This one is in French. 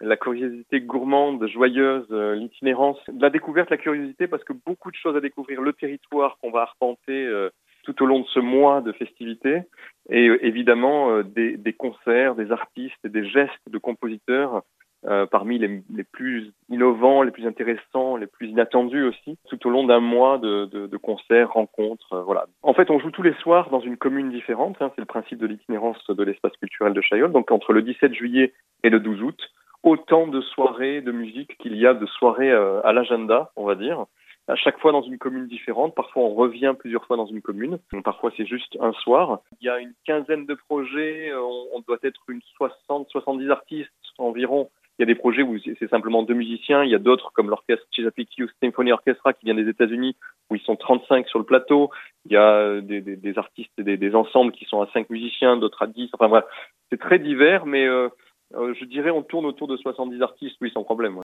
la curiosité gourmande, joyeuse, l'itinérance, la découverte, la curiosité, parce que beaucoup de choses à découvrir, le territoire qu'on va arpenter tout au long de ce mois de festivités, et évidemment des concerts, des artistes et des gestes de compositeurs parmi les plus innovants, les plus intéressants, les plus inattendus aussi, tout au long d'un mois de concerts, rencontres, voilà. En fait, on joue tous les soirs dans une commune différente, c'est le principe de l'itinérance de l'espace culturel de Chaillol. Donc entre le 17 juillet et le 12 août, autant de soirées de musique qu'il y a de soirées à l'agenda, on va dire. À chaque fois dans une commune différente. Parfois, on revient plusieurs fois dans une commune. Parfois, c'est juste un soir. Il y a une quinzaine de projets. On doit être une 70 artistes environ. Il y a des projets où c'est simplement 2 musiciens. Il y a d'autres, comme l'orchestre Chesapeake Youth Symphony Orchestra, qui vient des États-Unis, où ils sont 35 sur le plateau. Il y a des artistes et des ensembles qui sont à 5 musiciens, d'autres à 10. Enfin, voilà. C'est très divers, mais je dirais on tourne autour de 70 artistes, oui, sans problème. Ouais.